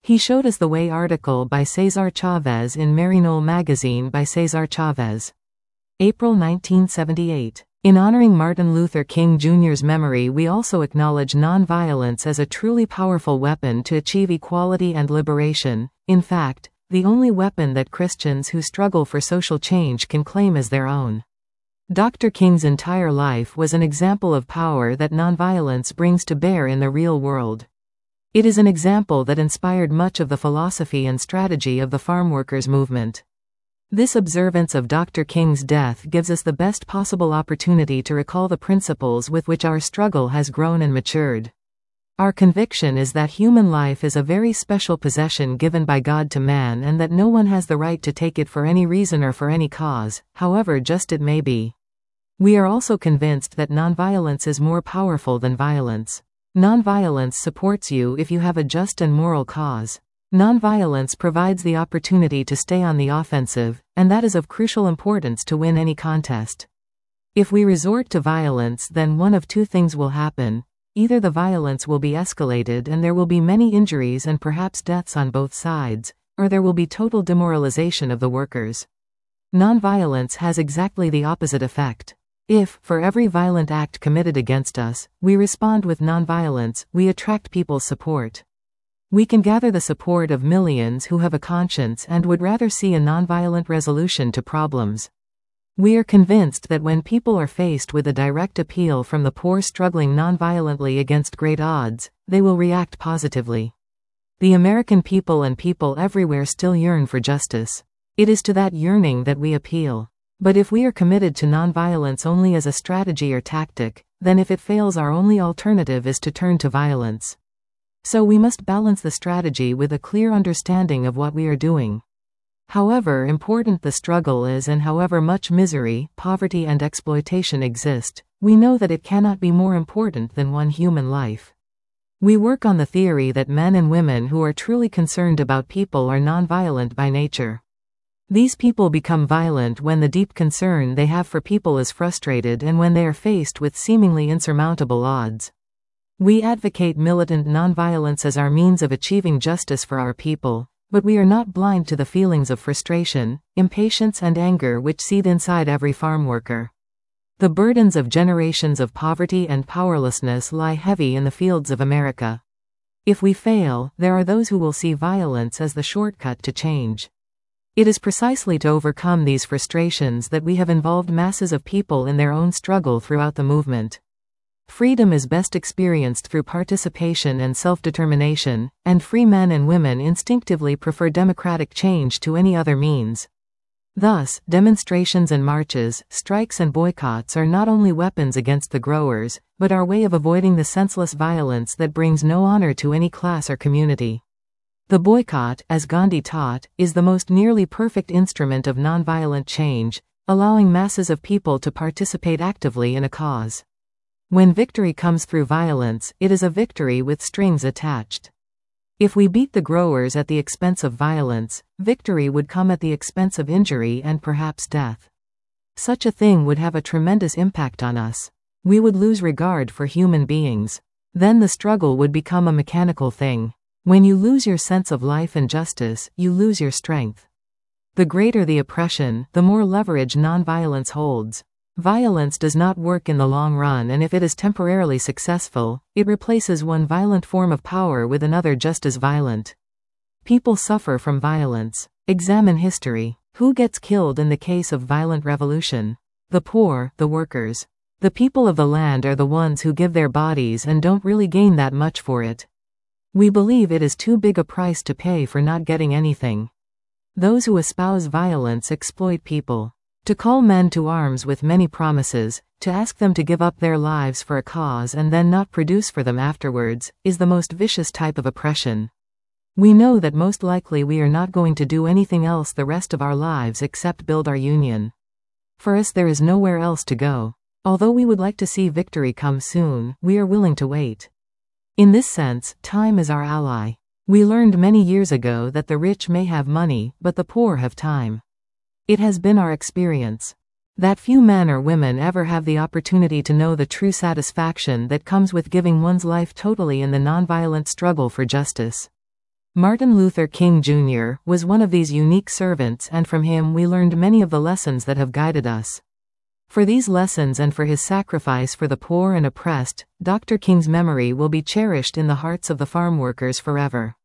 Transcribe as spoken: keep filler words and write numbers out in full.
He Showed Us the Way article by Cesar Chavez in Maryknoll magazine by Cesar Chavez. April nineteen seventy-eight. In honoring Martin Luther King Junior's memory, we also acknowledge nonviolence as a truly powerful weapon to achieve equality and liberation, in fact, the only weapon that Christians who struggle for social change can claim as their own. Doctor King's entire life was an example of power that nonviolence brings to bear in the real world. It is an example that inspired much of the philosophy and strategy of the farmworkers movement. This observance of Doctor King's death gives us the best possible opportunity to recall the principles with which our struggle has grown and matured. Our conviction is that human life is a very special possession given by God to man, and that no one has the right to take it for any reason or for any cause, however just it may be. We are also convinced that nonviolence is more powerful than violence. Nonviolence supports you if you have a just and moral cause. Nonviolence provides the opportunity to stay on the offensive, and that is of crucial importance to win any contest. If we resort to violence, then one of two things will happen. Either the violence will be escalated and there will be many injuries and perhaps deaths on both sides, or there will be total demoralization of the workers. Nonviolence has exactly the opposite effect. If, for every violent act committed against us, we respond with nonviolence, we attract people's support. We can gather the support of millions who have a conscience and would rather see a nonviolent resolution to problems. We are convinced that when people are faced with a direct appeal from the poor struggling nonviolently against great odds, they will react positively. The American people and people everywhere still yearn for justice. It is to that yearning that we appeal. But if we are committed to nonviolence only as a strategy or tactic, then if it fails, our only alternative is to turn to violence. So we must balance the strategy with a clear understanding of what we are doing. However important the struggle is and however much misery, poverty and exploitation exist, we know that it cannot be more important than one human life. We work on the theory that men and women who are truly concerned about people are nonviolent by nature. These people become violent when the deep concern they have for people is frustrated and when they are faced with seemingly insurmountable odds. We advocate militant nonviolence as our means of achieving justice for our people, but we are not blind to the feelings of frustration, impatience and anger which seethe inside every farm worker. The burdens of generations of poverty and powerlessness lie heavy in the fields of America. If we fail, there are those who will see violence as the shortcut to change. It is precisely to overcome these frustrations that we have involved masses of people in their own struggle throughout the movement. Freedom is best experienced through participation and self-determination, and free men and women instinctively prefer democratic change to any other means. Thus, demonstrations and marches, strikes and boycotts are not only weapons against the growers, but our way of avoiding the senseless violence that brings no honor to any class or community. The boycott, as Gandhi taught, is the most nearly perfect instrument of nonviolent change, allowing masses of people to participate actively in a cause. When victory comes through violence, it is a victory with strings attached. If we beat the growers at the expense of violence, victory would come at the expense of injury and perhaps death. Such a thing would have a tremendous impact on us. We would lose regard for human beings. Then the struggle would become a mechanical thing. When you lose your sense of life and justice, you lose your strength. The greater the oppression, the more leverage nonviolence holds. Violence does not work in the long run, and if it is temporarily successful, it replaces one violent form of power with another just as violent. People suffer from violence. Examine history. Who gets killed in the case of violent revolution? The poor, the workers. The people of the land are the ones who give their bodies and don't really gain that much for it. We believe it is too big a price to pay for not getting anything. Those who espouse violence exploit people. To call men to arms with many promises, to ask them to give up their lives for a cause and then not produce for them afterwards, is the most vicious type of oppression. We know that most likely we are not going to do anything else the rest of our lives except build our union. For us there is nowhere else to go. Although we would like to see victory come soon, we are willing to wait. In this sense, time is our ally. We learned many years ago that the rich may have money, but the poor have time. It has been our experience that few men or women ever have the opportunity to know the true satisfaction that comes with giving one's life totally in the nonviolent struggle for justice. Martin Luther King Junior was one of these unique servants, and from him we learned many of the lessons that have guided us. For these lessons and for his sacrifice for the poor and oppressed, Doctor King's memory will be cherished in the hearts of the farm workers forever.